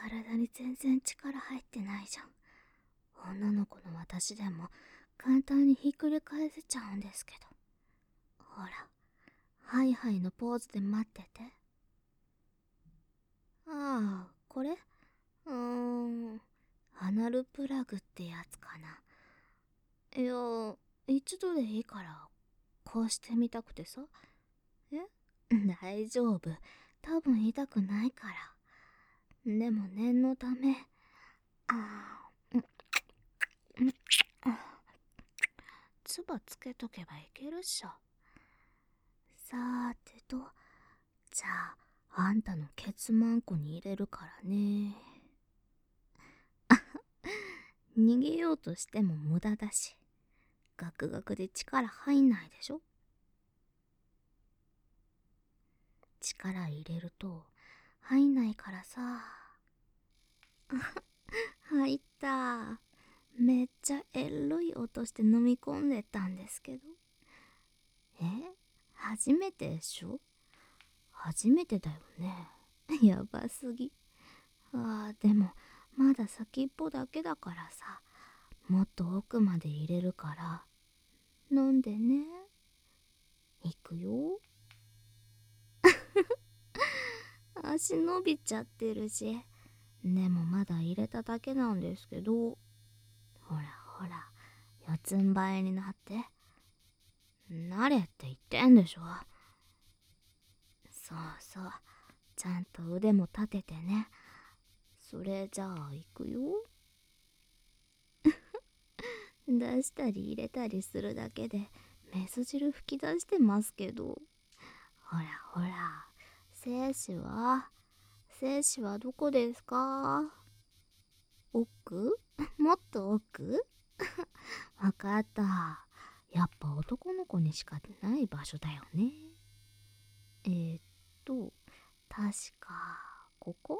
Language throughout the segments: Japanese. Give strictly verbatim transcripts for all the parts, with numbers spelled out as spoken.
体に全然力入ってないじゃん。女の子の私でも簡単にひっくり返せちゃうんですけど。ほら、ハイハイのポーズで待ってて。ああ、これうーん、アナルプラグってやつかな。いや、一度でいいからこうしてみたくてさ。え大丈夫、多分痛くないから。でも念のため、あー、うん、つばつけとけばいけるっしょ。さーてと、じゃああんたのケツマンコに入れるからね。逃げようとしても無駄だし、ガクガクで力入んないでしょ。力入れると入んないからさ。入った。めっちゃエロい音して飲み込んでたんですけど。え初めてでしょ。初めてだよね。やばすぎ。あーでもまだ先っぽだけだからさ、もっと奥まで入れるから飲んでね。いくよ。足伸びちゃってるし、でもまだ入れただけなんですけど。ほらほら、四つん這いになって。なれって言ってんでしょ。そうそう、ちゃんと腕も立ててね。それじゃあ行くよ。出したり入れたりするだけでメス汁吹き出してますけど。ほらほら、精子は精子はどこですか？奥？もっと奥？わかった。やっぱ男の子にしかない場所だよね。えー、っと確かここ。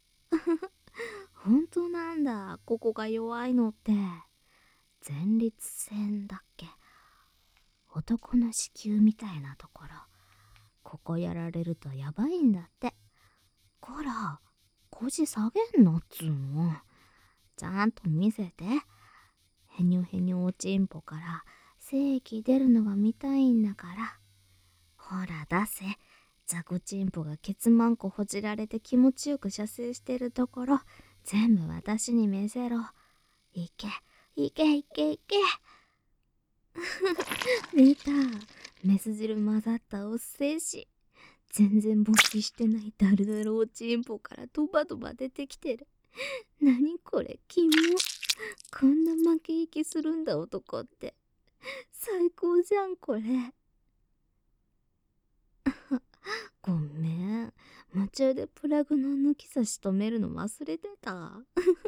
本当なんだ、ここが弱いのって。前立腺だっけ。男の子宮みたいなところ、ここやられるとやばいんだって。こら、腰下げんなっつうの。ちゃんと見せて。へにょへにょおちんぽから精液出るのが見たいんだから。ほら出せ。ザコチンポがケツマンコほじられて気持ちよく射精してるところ、全部私に見せろ。いけいけいけいけ。出た。メス汁混ざったおっせいし。全然勃起してないダルダルおちんぽからドバドバ出てきてる。なにこれ、キモ。こんな負け息するんだ男って。最高じゃんこれ。ごめん、夢中でプラグの抜き差し止めるの忘れてた。あ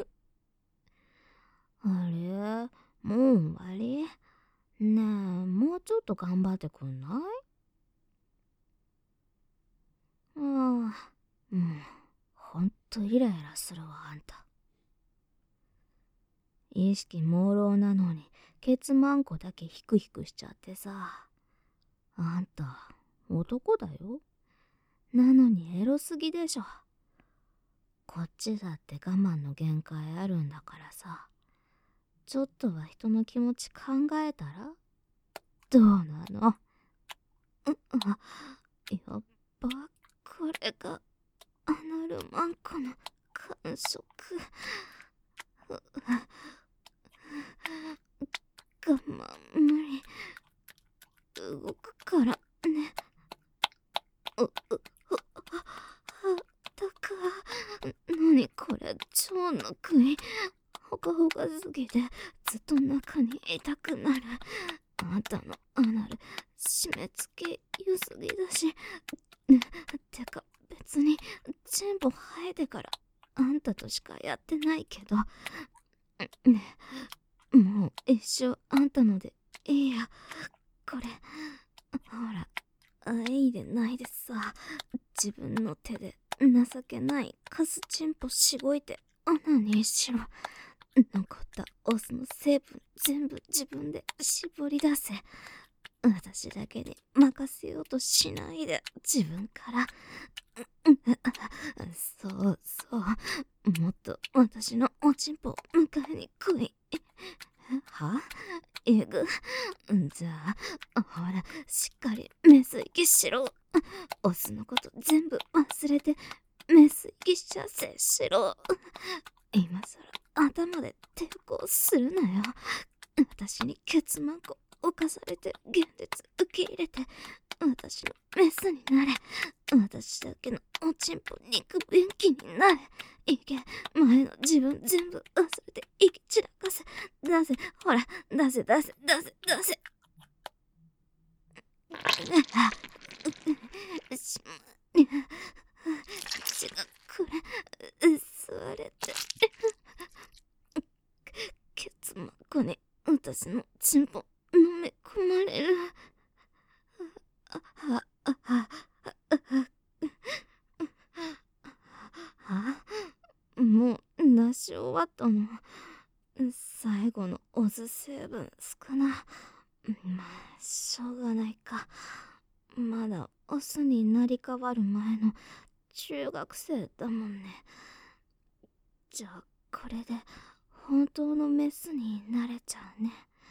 れ、もう終わり？ねえ、もうちょっと頑張ってくんない？ああ、もうほんとイライラするわあんた。意識朦朧なのにケツマンコだけヒクヒクしちゃってさ。あんた男だよ。なのにエロすぎでしょ。こっちだって我慢の限界あるんだからさ。ちょっとは人の気持ち考えたら？どうなの？うあ、やっぱこれがアナルマンコの感触。我慢無理。動くからね。う、う、う、あったか。なにこれ、超の食い。ほかほかすぎてずっと中にいたくなる。あんたのアナル締め付け良すぎだし。ね、てか別にチンポ生えてからあんたとしかやってないけどね。もう一生あんたのでいいや。これほら、愛でないでさ。自分の手で情けないカスチンポしごいて穴にしろ。残ったオスの成分全部自分で絞り出せ。私だけに任せようとしないで、自分から。そうそう、 もっと私のおちんぽを迎えに来い。はえぐ。じゃあ、ほら、しっかりメス息しろ。オスのこと全部忘れて、メス息射精しろ。今さら頭で抵抗するなよ。私にケツマンコ侵されて現実受け入れて、私のメスになれ。私だけのおちんぽ肉便器になれ。いけ、前の自分全部忘れて息散らかせ。出せ、ほら、出せ出せ出せ出せ。しま、血がくれ、吸われて。ケツマンコに私のチンポ飲み込まれる。あはあははもう出し終わったの。最後のオズ成分少な。まあしょうがないか。まだオスになり変わる前の中学生だもんね。じゃあこれで本当のメスになれちゃうね。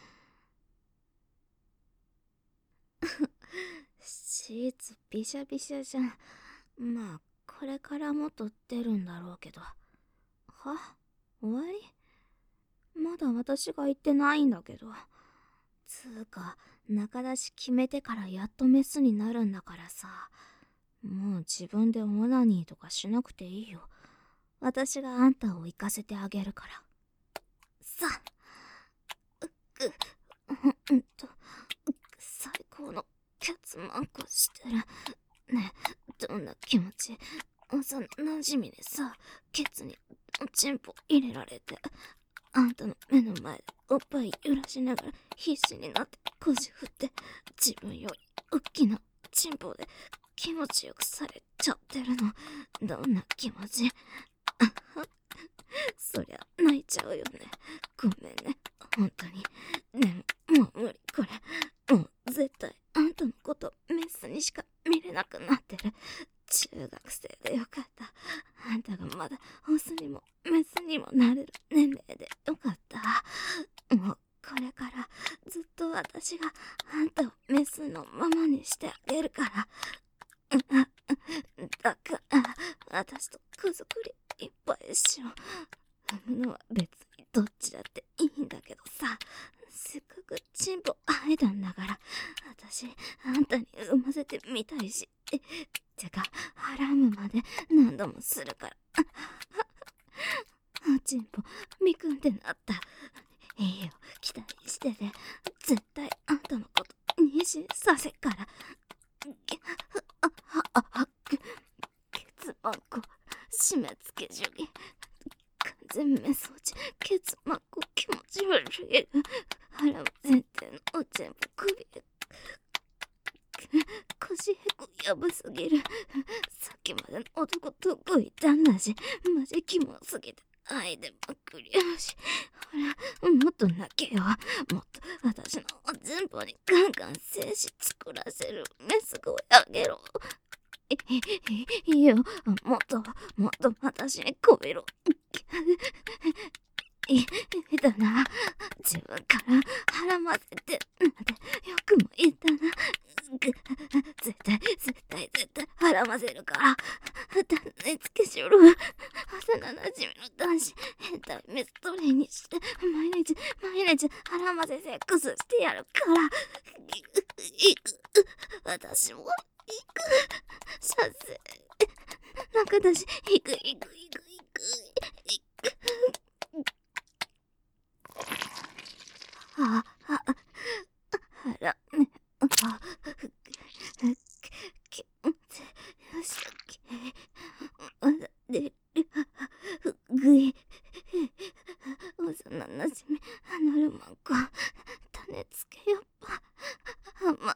シーツびしゃびしゃじゃん。まあこれからもっと出るんだろうけど。は？終わり？まだ私が言ってないんだけど。つうか中出し決めてからやっとメスになるんだからさ。もう自分でオナニーとかしなくていいよ。私があんたを行かせてあげるから。さあ、うっく、ほんと、最高のケツマンコしてる。ねえ、どんな気持ち？幼なじみにさ、ケツにおちんぽ入れられて、あんたの目の前でおっぱい揺らしながら必死になって腰振って、自分より大きなチンポで気持ちよくされちゃってるの。どんな気持ち？そりゃ泣いちゃうよね。ごめんね、本当に。でももう無理、これ。もう絶対あんたのことメスにしか見れなくなってる。中学生でよかった。あんたがまだオスにもメスにもなれる年齢でよかった。もうこれからずっと私があんたをメスのままにしてあげるから。だから私と子作りいっぱいしよう。産むのは別にどっちだっていいんだけどさ、せっかくチンポ生えたんだから私あんたに産ませてみたいし。てかハラムまで何度もするから。おちんぽミクンってなった。いいよ、期待してて。絶対あんたのこと妊娠させっから。あはあはケツマンコ締め付け主義、完全メソ落ち、ケツマンコ気持ち悪い。腹前提のおちんぽ首腰へこやばすぎる。さっきまでの男どこ行ったんだし、マジキモすぎて愛でまくりやし。ほら、もっと泣けよ。もっと私のおちんぽにガンガン精子作らせるメス声あげろ。いいいよ、もっともっと私にこびろ。いだな、自分から腹混ぜてなんてよくも言ったな。絶対絶対絶対腹混ぜるから。旦那つけしろ。幼なじみの男子変態メストレイにして毎日毎日腹混ぜセックスしてやるから。私も行く。射精中だし行く行く行く行く行く。ああ、腹ね、あ、気持ちよしき、まだ出る、ぐい、幼なじみ、アナルマンコ、種付けよっぱ、あま、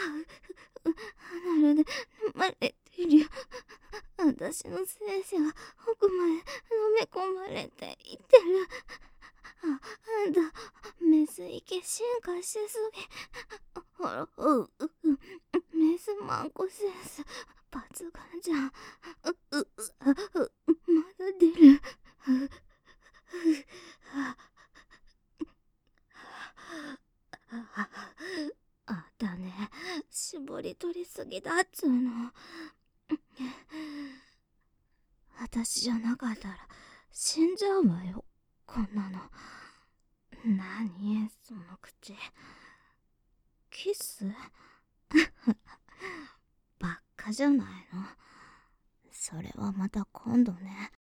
アナルで飲まれてるよ。私の精子が奥まで飲み込まれていってる。あ、あんた、メスイケ進化しすぎ。ほら、う、う、メスマンコセンス、抜群じゃん。う、う、う、まだ出る。 絞り取りすぎだっつうの。私じゃなかったら死んじゃうわよ、こんなの。何その口。キスばっかじゃないの。それはまた今度ね。